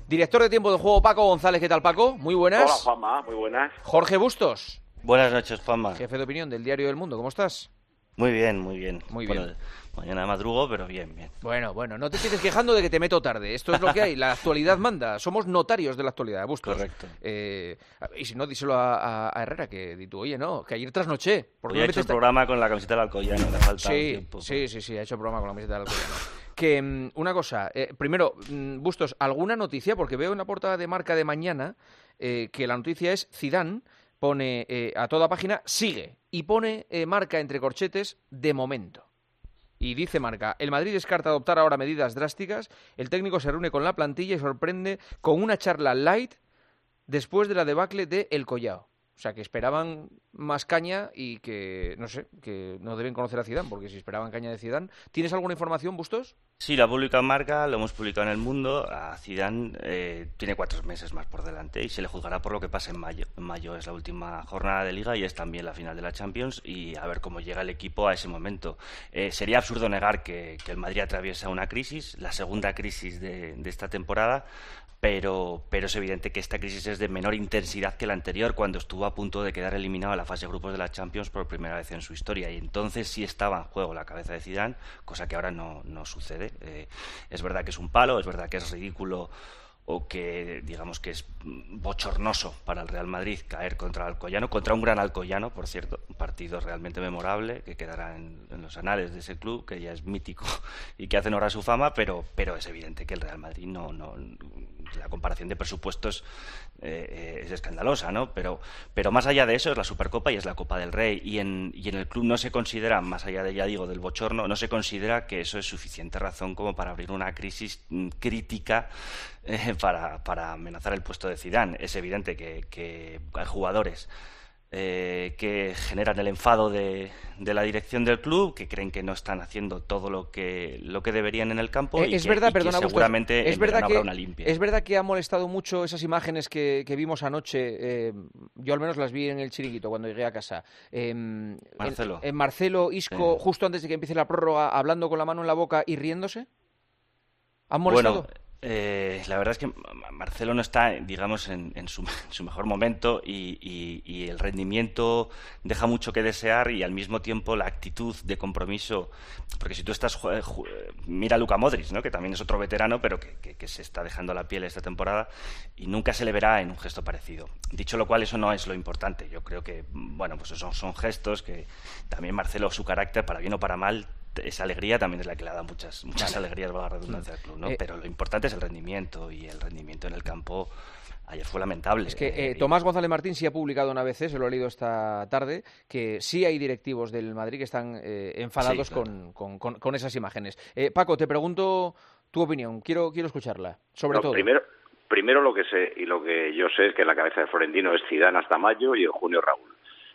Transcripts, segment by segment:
Director de Tiempo de Juego, Paco González. ¿Qué tal, Paco? Muy buenas. Hola, Juanma. Muy buenas. Jorge Bustos. Buenas noches, Juanma. Jefe de opinión del Diario del Mundo. ¿Cómo estás? Muy bien, muy bien. Muy bueno, bien. Mañana madrugo, pero bien, bien. Bueno, no te estés quejando de que te meto tarde. Esto es lo que hay. La actualidad manda. Somos notarios de la actualidad, Bustos. Correcto. Y si no, díselo a Herrera, que di tú, oye, no, que ayer trasnoché. Hoy ha hecho el programa con la camiseta del Alcoyano, le falta tiempo. Sí, ha hecho el programa con la camiseta del Alcoyano. Que una cosa, primero, Bustos, ¿alguna noticia? Porque veo en la portada de Marca de mañana que la noticia es Zidane pone a toda página, sigue, y pone Marca entre corchetes, de momento. Y dice Marca, el Madrid descarta adoptar ahora medidas drásticas, el técnico se reúne con la plantilla y sorprende con una charla light después de la debacle de El Collao. O sea, que esperaban más caña y que, no sé, que no deben conocer a Zidane, porque si esperaban caña de Zidane. ¿Tienes alguna información, Bustos? Sí, la ha publicado Marca, lo hemos publicado en El Mundo. A Zidane tiene 4 meses más por delante y se le juzgará por lo que pase en mayo. En mayo es la última jornada de Liga y es también la final de la Champions, y a ver cómo llega el equipo a ese momento. Sería absurdo negar que el Madrid atraviesa una crisis, la segunda crisis de esta temporada, pero es evidente que esta crisis es de menor intensidad que la anterior, cuando estuvo a punto de quedar eliminado en la fase de grupos de la Champions por primera vez en su historia, y entonces sí estaba en juego la cabeza de Zidane, cosa que ahora no sucede. Es verdad que es un palo, es verdad que es ridículo, o que digamos que es bochornoso para el Real Madrid caer contra el Alcoyano, contra un gran Alcoyano, por cierto, un partido realmente memorable que quedará en los anales de ese club, que ya es mítico y que hace honor a su fama, pero es evidente que el Real Madrid no la comparación de presupuestos es escandalosa, ¿no? Pero más allá de eso es la Supercopa y es la Copa del Rey, y en el club no se considera, más allá de, ya digo, del bochorno, no se considera que eso es suficiente razón como para abrir una crisis crítica para amenazar el puesto de Zidane. Es evidente que hay jugadores que generan el enfado de la dirección del club, que creen que no están haciendo todo lo que deberían en el campo, y es verdad, perdona, seguramente es verdad habrá una limpia. Es verdad que ha molestado mucho esas imágenes que vimos anoche. Yo al menos las vi en el Chiringuito cuando llegué a casa. Marcelo Isco, justo antes de que empiece la prórroga, hablando con la mano en la boca y riéndose. ¿Han molestado? Bueno, la verdad es que Marcelo no está, digamos, en su mejor momento, y el rendimiento deja mucho que desear, y al mismo tiempo la actitud de compromiso, porque si tú estás mira a Luka Modric, ¿no?, que también es otro veterano, pero que se está dejando la piel esta temporada, y nunca se le verá en un gesto parecido. Dicho lo cual, eso no es lo importante. Yo creo que, bueno, pues son gestos que también Marcelo, su carácter, para bien o para mal, esa alegría también es la que le da muchas alegrías, valga la redundancia, al club, ¿no? Pero lo importante es el rendimiento, y el rendimiento en el campo ayer fue lamentable. Es que Tomás González Martín sí ha publicado una vez, se lo he leído esta tarde, que sí hay directivos del Madrid que están enfadados, sí, claro, con esas imágenes. Paco, te pregunto tu opinión, quiero escucharla, sobre todo. Primero lo que sé, y lo que yo sé, es que la cabeza de Florentino es Zidane hasta mayo y en junio Raúl.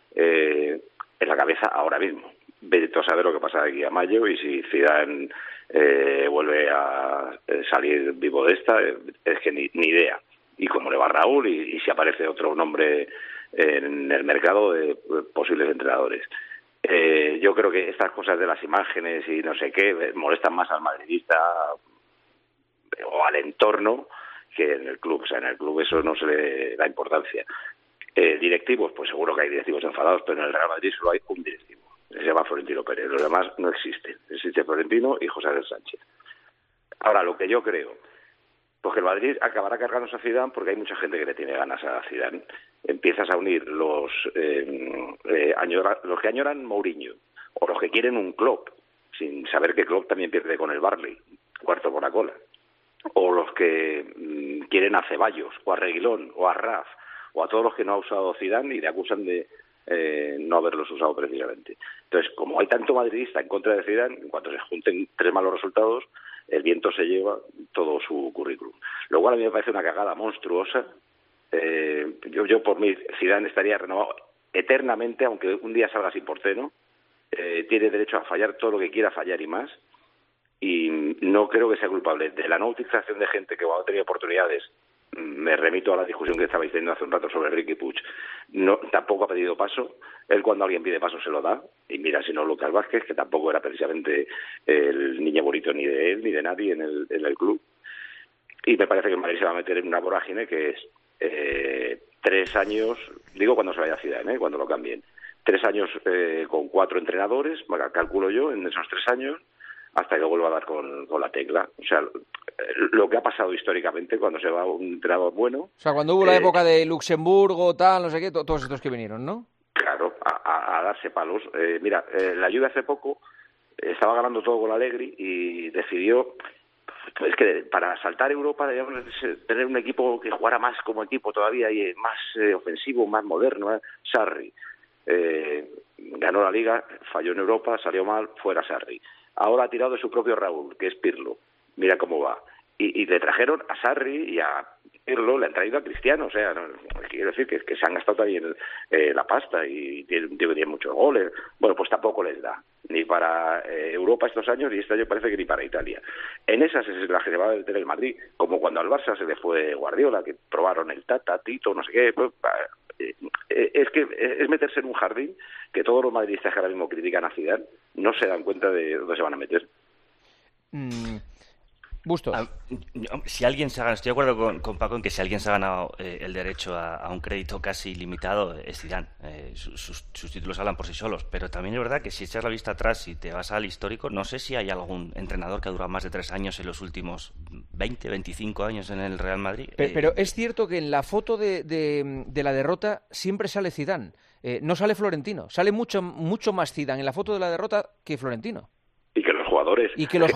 En la cabeza ahora mismo. Vete a saber lo que pasa de aquí a mayo, y si Zidane vuelve a salir vivo de esta, es que ni idea. Y cómo le va a Raúl, y si aparece otro nombre en el mercado de posibles entrenadores. Yo creo que estas cosas de las imágenes y no sé qué molestan más al madridista o al entorno que en el club. O sea, en el club eso no se le da importancia. Directivos, pues seguro que hay directivos enfadados, pero en el Real Madrid solo hay un directivo. Se llama Florentino Pérez. Los demás no existen. Existe Florentino y José Ángel Sánchez. Ahora, lo que yo creo, pues que el Madrid acabará cargándose a Zidane, porque hay mucha gente que le tiene ganas a Zidane. Empiezas a unir los que añoran Mourinho, o los que quieren un Klopp, sin saber que Klopp también pierde con el Barley, cuarto por la cola. O los que quieren a Ceballos, o a Reguilón, o a Raf, o a todos los que no ha usado Zidane y le acusan de no haberlos usado precisamente. Entonces, como hay tanto madridista en contra de Zidane, en cuanto se junten 3 malos resultados, el viento se lleva todo su currículum. Lo cual a mí me parece una cagada monstruosa. Yo por mí, Zidane estaría renovado eternamente, aunque un día salga sin portero. Tiene derecho a fallar todo lo que quiera fallar y más. Y no creo que sea culpable de la no utilización de gente que cuando ha tenido oportunidades. Me remito a la discusión que estabais teniendo hace un rato sobre Riqui Puig. Tampoco ha pedido paso. Él, cuando alguien pide paso, se lo da. Y mira, si no, Lucas Vázquez, que tampoco era precisamente el niño bonito ni de él ni de nadie en el club. y me parece que el Madrid se va a meter en una vorágine que es 3 años, digo cuando se vaya a Zidane, cuando lo cambien, 3 años con 4 entrenadores, calculo yo, en esos 3 años, hasta que vuelva a dar con la tecla. O sea, lo que ha pasado históricamente cuando se va un entrenador bueno... O sea, cuando hubo la época de Luxemburgo, tal, no sé qué, todos estos que vinieron, ¿no? Claro, a darse palos. Mira, la Juve hace poco estaba ganando todo con Allegri y decidió... Es que para saltar Europa debíamos tener un equipo que jugara más como equipo todavía y más ofensivo, más moderno. Sarri ganó la Liga, falló en Europa, salió mal, fuera Sarri. Ahora ha tirado de su propio Raúl, que es Pirlo. Mira cómo va. Y le trajeron a Sarri y a Pirlo, le han traído a Cristiano. O sea, quiero decir que se han gastado también la pasta y tiene muchos goles. Bueno, pues tampoco les da. Ni para Europa estos años y este año parece que ni para Italia. En esas es la que se va a meter el Madrid, como cuando al Barça se le fue Guardiola, que probaron el Tata, Tito, no sé qué. Pues, es que es meterse en un jardín que todos los madridistas que ahora mismo critican a Zidane no se dan cuenta de dónde se van a meter. Bustos. Si alguien se ha ganado, estoy de acuerdo con Paco en que si alguien se ha ganado el derecho a un crédito casi ilimitado es Zidane. Sus títulos hablan por sí solos, pero también es verdad que si echas la vista atrás y te vas al histórico, no sé si hay algún entrenador que ha durado más de 3 años en los últimos 20, 25 años en el Real Madrid. Pero es cierto que en la foto de la derrota siempre sale Zidane, no sale Florentino, sale mucho más Zidane en la foto de la derrota que Florentino. Y que los jugadores.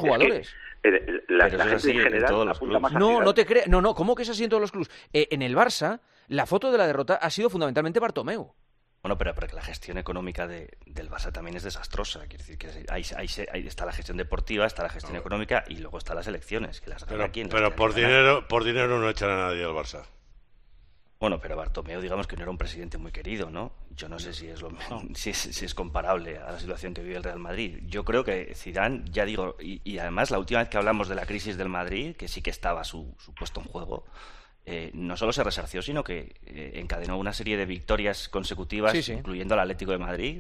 La gente en general apunta más a Zidane. No te creas. No, ¿cómo que es así en todos los clubes? En el Barça, la foto de la derrota ha sido fundamentalmente Bartomeu. Bueno, pero que la gestión económica del Barça también es desastrosa. Quiere decir que ahí está la gestión deportiva, está la gestión económica y luego están las elecciones. Que las pero por dinero no echan a nadie al Barça. Bueno, pero Bartomeu, digamos que no era un presidente muy querido, ¿no? Yo no sé si es si es comparable a la situación que vive el Real Madrid. Yo creo que Zidane, ya digo, y además la última vez que hablamos de la crisis del Madrid, que sí que estaba su puesto en juego, no solo se resarció, sino que encadenó una serie de victorias consecutivas, sí. Incluyendo al Atlético de Madrid.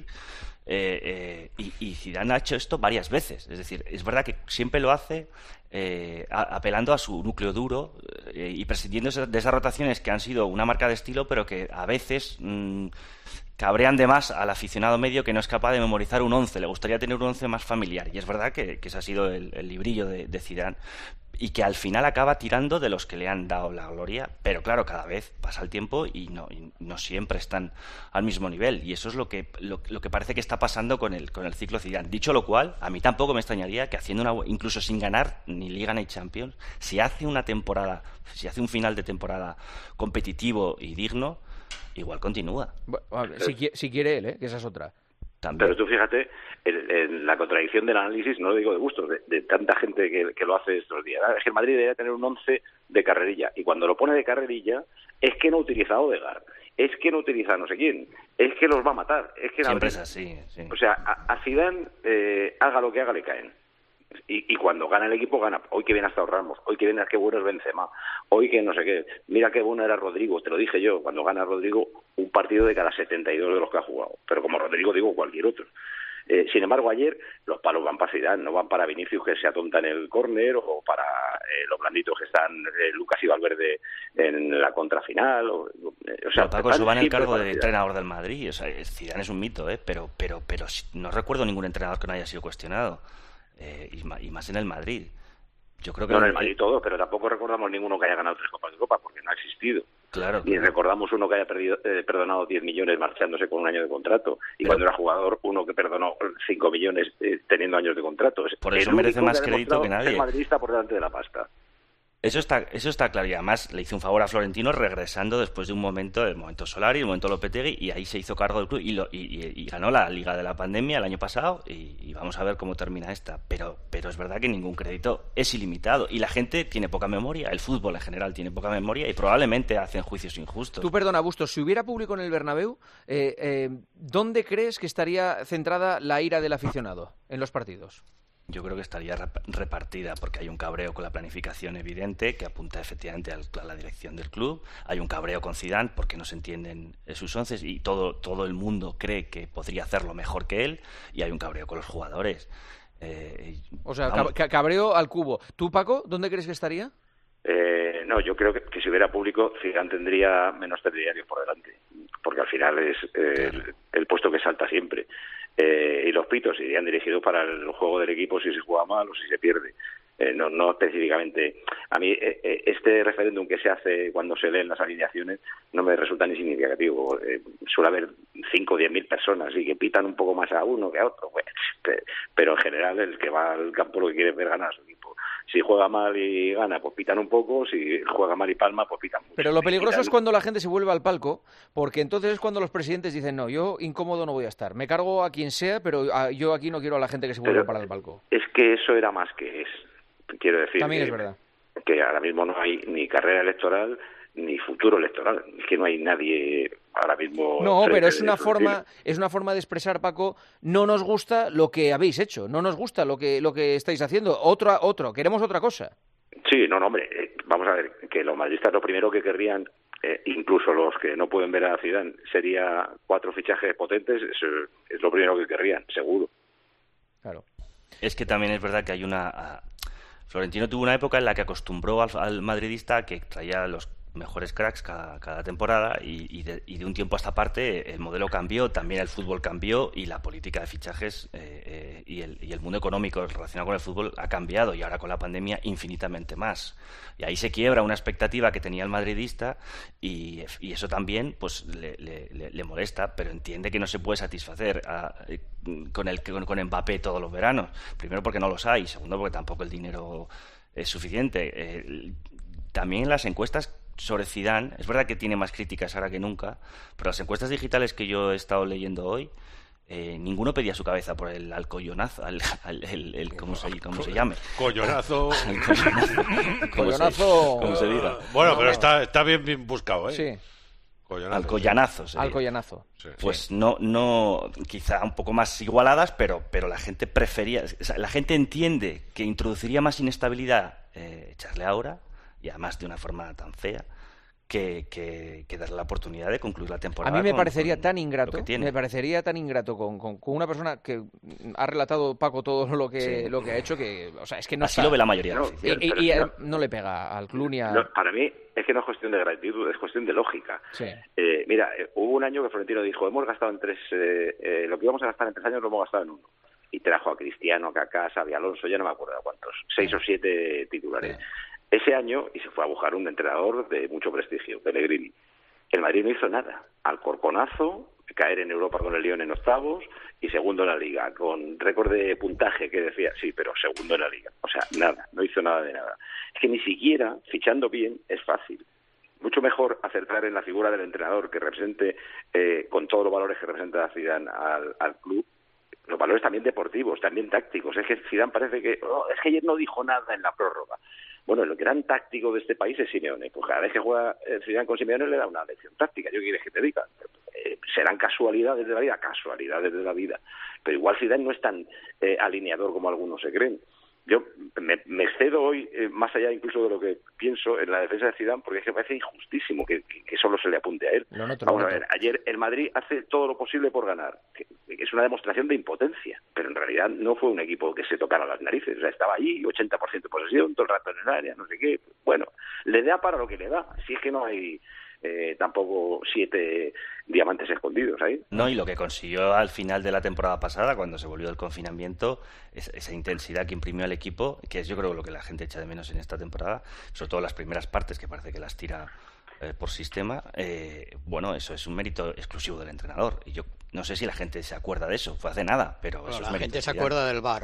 Y Zidane ha hecho esto varias veces. Es decir, es verdad que siempre lo hace apelando a su núcleo duro y prescindiendo de esas rotaciones que han sido una marca de estilo, pero que a veces cabrean de más al aficionado medio que no es capaz de memorizar un 11. Le gustaría tener un 11 más familiar. Y es verdad que ese ha sido el librillo de Zidane. Y que al final acaba tirando de los que le han dado la gloria, pero claro, cada vez pasa el tiempo y no siempre están al mismo nivel, y eso es lo que parece que está pasando con el ciclo Zidane. Dicho lo cual, a mí tampoco me extrañaría que incluso sin ganar ni Liga ni Champions, si hace un final de temporada competitivo y digno, igual continúa. Bueno, si quiere él, que esa es otra. También. Pero tú fíjate en la contradicción del análisis, no lo digo de gusto, de tanta gente que lo hace estos días. Es que el Madrid debería tener un 11 de carrerilla, y cuando lo pone de carrerilla es que no utiliza a Odegaard, es que no utiliza a no sé quién, es que los va a matar. Es que siempre es así, sí. O sea, a Zidane, haga lo que haga, le caen. Y cuando gana el equipo, gana. Hoy que viene hasta Ramos, hoy que viene qué bueno es Benzema, hoy que no sé qué. Mira qué bueno era Rodrigo, te lo dije yo, cuando gana Rodrigo, un partido de cada 72 de los que ha jugado. Pero como Rodrigo, digo cualquier otro. Sin embargo, ayer los palos van para Zidane, no van para Vinicius, que se atonta en el córner, o para los blanditos que están Lucas y Valverde en la contrafinal. O sea, Paco, eso va en el cargo de entrenador del Madrid. O sea, Zidane es un mito, pero no recuerdo ningún entrenador que no haya sido cuestionado. Y más en el Madrid. Yo creo que no en el Madrid todo, pero tampoco recordamos ninguno que haya ganado 3 Copas de Europa, porque no ha existido. Claro. Y recordamos uno que haya perdonado 10 millones marchándose con un año de contrato, y cuando era jugador uno que perdonó 5 millones teniendo años de contrato. Por eso merece más crédito que nadie. El madridista por delante de la pasta. Eso está claro, y además le hizo un favor a Florentino regresando después de el momento Solari, el momento Lopetegui, y ahí se hizo cargo del club y ganó la Liga de la Pandemia el año pasado, y vamos a ver cómo termina esta. Pero es verdad que ningún crédito es ilimitado, y la gente tiene poca memoria, el fútbol en general tiene poca memoria, y probablemente hacen juicios injustos. Tú, perdona, Bustos, si hubiera público en el Bernabéu, ¿dónde crees que estaría centrada la ira del aficionado en los partidos? Yo creo que estaría repartida, porque hay un cabreo con la planificación evidente que apunta efectivamente a la dirección del club. Hay un cabreo con Zidane porque no se entienden sus onces y todo el mundo cree que podría hacerlo mejor que él. Y hay un cabreo con los jugadores. O sea, cabreo al cubo. ¿Tú, Paco, dónde crees que estaría? No, yo creo que si hubiera público, Zidane tendría menos telediarios por delante, porque al final es el puesto que salta siempre. Y los pitos irían dirigidos para el juego del equipo si se juega mal o si se pierde. No específicamente. A mí este referéndum que se hace cuando se leen las alineaciones no me resulta ni significativo. Suele haber 5 o 10.000 personas y que pitan un poco más a uno que a otro. Pues, pero en general el que va al campo lo que quiere es ver ganar a su equipo. Si juega mal y gana, pues pitan un poco. Si juega mal y palma, pues pitan mucho. Pero lo peligroso es cuando la gente se vuelve al palco, porque entonces es cuando los presidentes dicen, no, yo incómodo no voy a estar. Me cargo a quien sea, pero yo aquí no quiero a la gente que se vuelva para el palco. Es que eso era más que es. Quiero decir también es verdad que ahora mismo no hay ni carrera electoral ni futuro electoral. Es que no hay nadie ahora mismo. No, pero es una forma de expresar, Paco. No nos gusta lo que habéis hecho, no nos gusta lo que estáis haciendo. Queremos otra cosa. Sí, no, hombre. Vamos a ver, que los madridistas lo primero que querrían, incluso los que no pueden ver a Zidane, sería 4 fichajes potentes. Eso es lo primero que querrían, seguro. Claro. Es que también es verdad que hay Florentino tuvo una época en la que acostumbró al madridista que traía los mejores cracks cada temporada y de un tiempo a esta parte el modelo cambió, también el fútbol cambió y la política de fichajes y el mundo económico relacionado con el fútbol ha cambiado y ahora con la pandemia infinitamente más. Y ahí se quiebra una expectativa que tenía el madridista y eso también pues le molesta, pero entiende que no se puede satisfacer con Mbappé todos los veranos. Primero porque no los hay, segundo porque tampoco el dinero es suficiente. También las encuestas sobre Zidane, es verdad que tiene más críticas ahora que nunca, pero las encuestas digitales que yo he estado leyendo hoy, ninguno pedía su cabeza por el alcollonazo, ¿cómo se llame? Collonazo. ¿Cómo se diga? Bueno, pero está bien buscado, ¿eh? Sí. Alcoyanazo. Alcoyanazo. Sí. Pues no, quizá un poco más igualadas, pero la gente prefería, o sea, la gente entiende que introduciría más inestabilidad echarle ahora, y además de una forma tan fea, que darle la oportunidad de concluir la temporada. A mí me parecería tan ingrato, con una persona que ha relatado, Paco, todo lo que ha hecho, que, o sea, es que no así lo ve la mayoría de la afición. Y no le pega al club ni a... No, para mí es que no es cuestión de gratitud, es cuestión de lógica. Sí. Mira, hubo un año que Florentino dijo, hemos gastado en 3, lo que íbamos a gastar en 3 años lo hemos gastado en 1. Y trajo a Cristiano, a Kaká, a Xabi Alonso, ya no me acuerdo de cuántos, 6 o 7 titulares. Ese año, y se fue a buscar un entrenador de mucho prestigio, Pellegrini. El Madrid no hizo nada. Alcorconazo, caer en Europa con el Lyon en octavos y segundo en la Liga, con récord de puntaje que decía, sí, pero segundo en la Liga. O sea, nada, no hizo nada de nada. Es que ni siquiera, fichando bien, es fácil. Mucho mejor acertar en la figura del entrenador que represente, con todos los valores que representa Zidane al club, los valores también deportivos, también tácticos. Es que Zidane parece que... es que ayer no dijo nada en la prórroga. Bueno, el gran táctico de este país es Simeone. Pues cada vez que juega Zidane con Simeone le da una lección táctica. ¿Yo qué quieres que te diga? Serán casualidades de la vida. Pero igual Zidane no es tan alineador como algunos se creen. Yo me excedo hoy, más allá incluso de lo que pienso, en la defensa de Zidane, porque es que me parece injustísimo que solo se le apunte a él. Vamos a ver, ayer el Madrid hace todo lo posible por ganar. Que es una demostración de impotencia, pero en realidad no fue un equipo que se tocara las narices. O sea, estaba allí, 80% de posesión, todo el rato en el área, no sé qué. Bueno, le da para lo que le da. Si es que no hay... tampoco 7 diamantes escondidos ahí. No, y lo que consiguió al final de la temporada pasada, cuando se volvió el confinamiento, esa intensidad que imprimió al equipo, que es yo creo lo que la gente echa de menos en esta temporada, sobre todo las primeras partes, que parece que las tira por sistema, bueno, eso es un mérito exclusivo del entrenador. Y yo no sé si la gente se acuerda de eso, fue hace nada, pero bueno, eso es la gente se acuerda del VAR.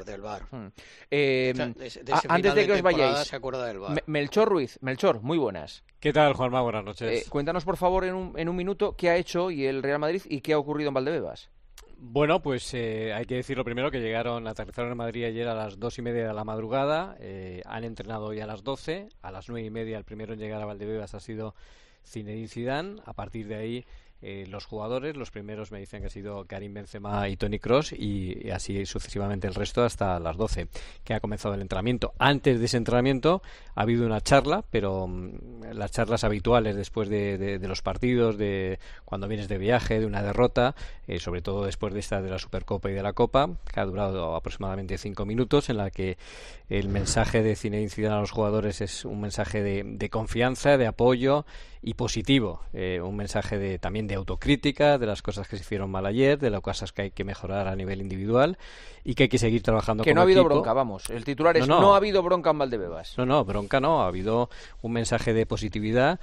Antes de que os vayáis, se acuerda del VAR. Melchor Ruiz, muy buenas. ¿Qué tal, Juanma? Buenas noches. Cuéntanos, por favor, en un minuto, qué ha hecho y el Real Madrid y qué ha ocurrido en Valdebebas. Bueno, pues hay que decirlo primero que aterrizaron en Madrid ayer a las 2:30 de la madrugada, han entrenado hoy a las 12, a las 9:30 el primero en llegar a Valdebebas ha sido Zinedine Zidane. A partir de ahí los jugadores. Los primeros me dicen que ha sido Karim Benzema y Toni Kroos, y así sucesivamente el resto hasta las 12 que ha comenzado el entrenamiento. Antes de ese entrenamiento ha habido una charla, pero las charlas habituales después de los partidos, de cuando vienes de viaje, de una derrota, sobre todo después de esta de la Supercopa y de la Copa, que ha durado aproximadamente 5 minutos, en la que el mensaje de Zinedine Zidane a los jugadores es un mensaje de confianza, de apoyo y positivo, un mensaje también de autocrítica de las cosas que se hicieron mal ayer, de las cosas que hay que mejorar a nivel individual y que hay que seguir trabajando como equipo. Que no ha habido bronca, vamos, el titular es no ha habido bronca en Valdebebas. No, bronca no, ha habido un mensaje de positividad,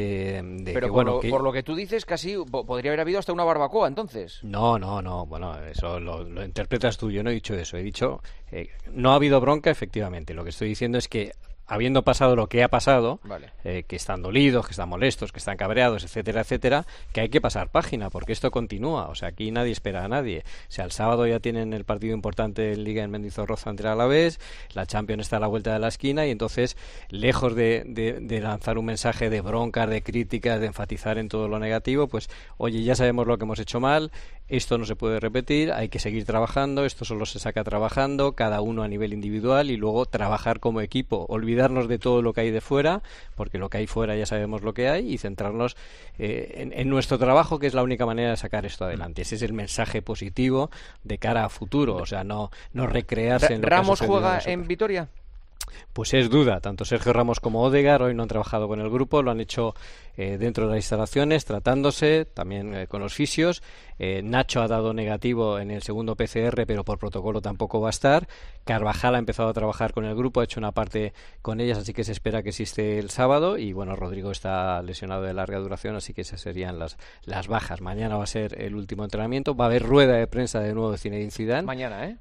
pero por lo que tú dices, casi podría haber habido hasta una barbacoa, entonces. No, bueno, eso lo interpretas tú, yo no he dicho eso, he dicho no ha habido bronca, efectivamente, lo que estoy diciendo es que habiendo pasado lo que ha pasado, vale, que están dolidos, que están molestos, que están cabreados, etcétera, etcétera, que hay que pasar página, porque esto continúa. O sea, aquí nadie espera a nadie. O sea, el sábado ya tienen el partido importante en Liga en Mendizorroza ante el Alavés, la Champions está a la vuelta de la esquina, y entonces, lejos de lanzar un mensaje de broncas, de críticas, de enfatizar en todo lo negativo, pues, oye, ya sabemos lo que hemos hecho mal, esto no se puede repetir, hay que seguir trabajando, esto solo se saca trabajando, cada uno a nivel individual, y luego trabajar como equipo, olvidarnos de todo lo que hay de fuera, porque lo que hay fuera ya sabemos lo que hay, y centrarnos en nuestro trabajo, que es la única manera de sacar esto adelante. Ese es el mensaje positivo de cara a futuro, o sea, no recrearse en lo ¿Ramos que juega en Vitoria? Pues es duda, tanto Sergio Ramos como Odegaard hoy no han trabajado con el grupo, lo han hecho dentro de las instalaciones, tratándose, también con los fisios. Nacho ha dado negativo en el segundo PCR, pero por protocolo tampoco va a estar. Carvajal ha empezado a trabajar con el grupo, ha hecho una parte con ellas, así que se espera que existe el sábado. Y bueno, Rodrigo está lesionado de larga duración, así que esas serían las bajas. Mañana va a ser el último entrenamiento, va a haber rueda de prensa de nuevo de Zinedine Zidane. Mañana,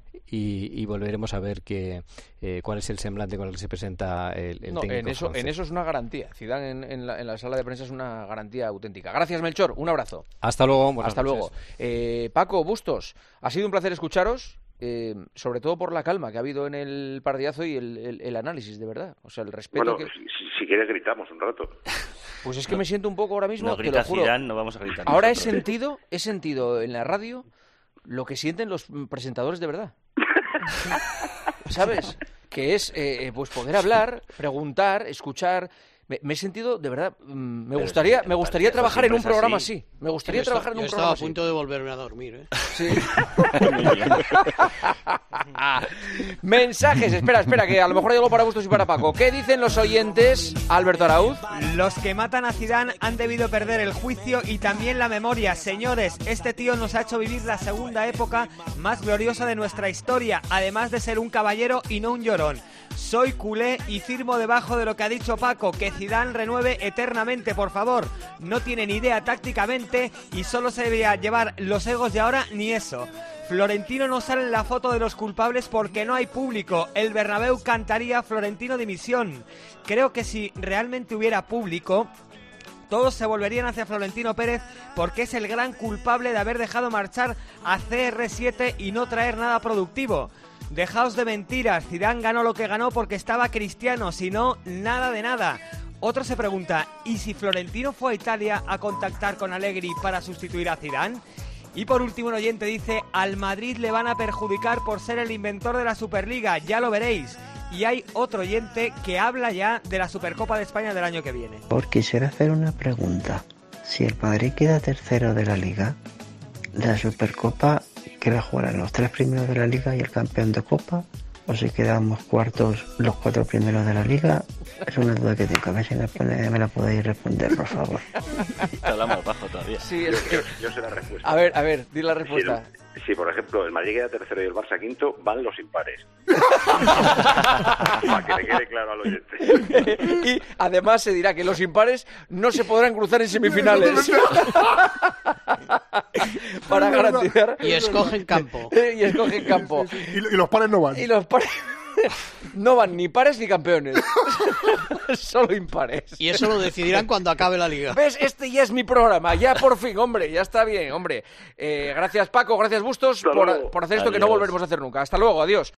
y volveremos a ver cuál es el semblante con el que se presenta el técnico francés. En eso es una garantía. Zidane en la sala de prensa es una garantía auténtica. Gracias, Melchor, un abrazo. Hasta luego. Hasta luego. Paco, Bustos, ha sido un placer escucharos, sobre todo por la calma que ha habido en el partidazo y el análisis, de verdad. O sea, el respeto. Bueno, si quieres gritamos un rato. Pues es que me siento un poco ahora mismo, no te lo juro. Zidane, no vamos a gritar. Ahora he sentido en la radio lo que sienten los presentadores de verdad. ¿Sabes? Que es pues poder hablar, preguntar, escuchar. Me he sentido, de verdad, me gustaría trabajar en un programa así. Me gustaría trabajar en un programa así. Estaba a punto de volverme a dormir, ¿eh? Sí. Mensajes, espera, que a lo mejor hay algo para Bustos y para Paco. ¿Qué dicen los oyentes, Alberto Arauz? Los que matan a Zidane han debido perder el juicio y también la memoria. Señores, este tío nos ha hecho vivir la segunda época más gloriosa de nuestra historia, además de ser un caballero y no un llorón. Soy culé y firmo debajo de lo que ha dicho Paco, que Zidane renueve eternamente, por favor. No tiene ni idea tácticamente y solo se debería llevar los egos de ahora, ni eso. Florentino no sale en la foto de los culpables porque no hay público. El Bernabéu cantaría Florentino dimisión. Creo que si realmente hubiera público, todos se volverían hacia Florentino Pérez porque es el gran culpable de haber dejado marchar a CR7 y no traer nada productivo. Dejaos de mentiras, Zidane ganó lo que ganó porque estaba Cristiano, si no, nada de nada. Otro se pregunta, ¿y si Florentino fue a Italia a contactar con Allegri para sustituir a Zidane? Y por último un oyente dice, al Madrid le van a perjudicar por ser el inventor de la Superliga, ya lo veréis. Y hay otro oyente que habla ya de la Supercopa de España del año que viene. Quisiera hacer una pregunta. Si el Madrid queda tercero de la Liga, la Supercopa, ¿qué va a jugar? ¿Los 3 primeros de la Liga y el campeón de Copa? ¿O si quedamos cuartos los 4 primeros de la Liga? Es una duda que tengo. A ver si me la podéis responder, por favor. Hablamos bajo todavía. Sí, yo sé la respuesta. A ver, di la respuesta. Si, por ejemplo, el Madrid queda tercero y el Barça quinto, van los impares. Para que le quede claro al oyente. Y además se dirá que los impares no se podrán cruzar en semifinales. Para garantizar. Y escogen campo. Y los pares no van. Y los pares no van ni pares ni campeones. Solo impares. Y eso lo decidirán cuando acabe la liga. ¿Ves? Este ya es mi programa. Ya por fin, hombre. Ya está bien, hombre. Gracias, Paco. Gracias, Bustos, por hacer esto que no volveremos a hacer nunca. Hasta luego. Adiós.